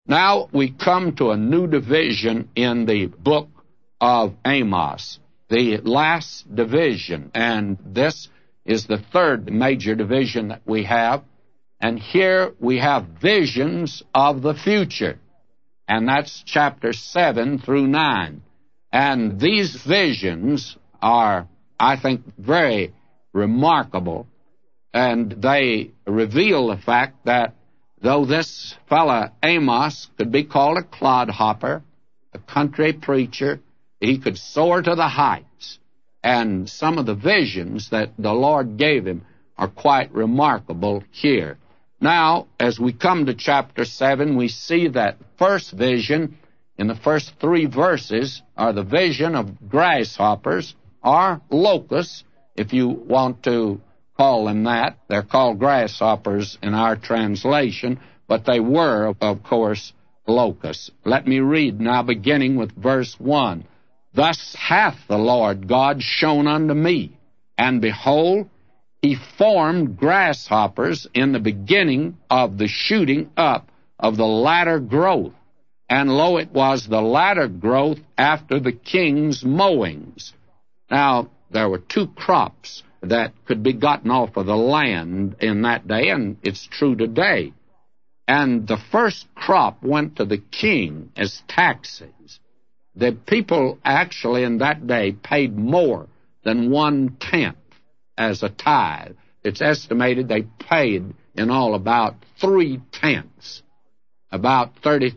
Now we come to a new division in the book of Amos, the last division, and this is the third major division that we have. And here we have visions of the future, and that's chapter 7 through 9. And these visions are, I think, very remarkable, and they reveal the fact that though this fella Amos could be called a clodhopper, a country preacher, he could soar to the heights. And some of the visions that the Lord gave him are quite remarkable here. Now, as we come to chapter 7, we see that first vision in the first 3 verses are the vision of grasshoppers, or locusts, if you want to call them that. They're called grasshoppers in our translation, but they were, of course, locusts. Let me read now, beginning with verse 1. Thus hath the Lord God shown unto me, and behold, he formed grasshoppers in the beginning of the shooting up of the latter growth. And lo, it was the latter growth after the king's mowings. Now, there were 2 crops that could be gotten off of the land in that day, and it's true today. And the first crop went to the king as taxes. The people actually in that day paid more than 1/10 as a tithe. It's estimated they paid in all about 3/10, about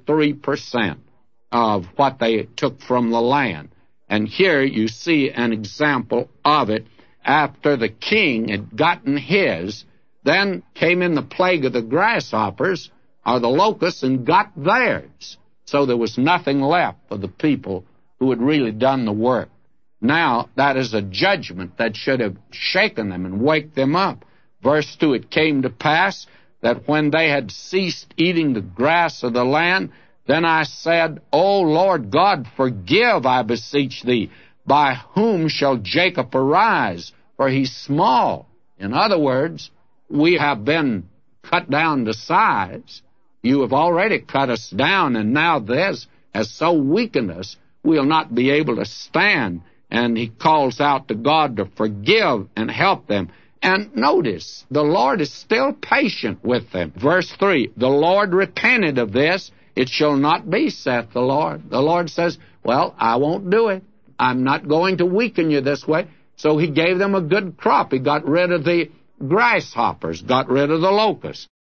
33% of what they took from the land. And here you see an example of it. After the king had gotten his, then came in the plague of the grasshoppers, or the locusts, and got theirs. So there was nothing left for the people who had really done the work. Now, that is a judgment that should have shaken them and waked them up. Verse 2, it came to pass that when they had ceased eating the grass of the land, then I said, O Lord God, forgive, I beseech thee. By whom shall Jacob arise? For he's small. In other words, we have been cut down to size. You have already cut us down, and now this has so weakened us, we'll not be able to stand. And he calls out to God to forgive and help them. And notice, the Lord is still patient with them. Verse 3, the Lord repented of this. It shall not be, saith the Lord. The Lord says, well, I won't do it. I'm not going to weaken you this way. So he gave them a good crop. He got rid of the grasshoppers, got rid of the locusts.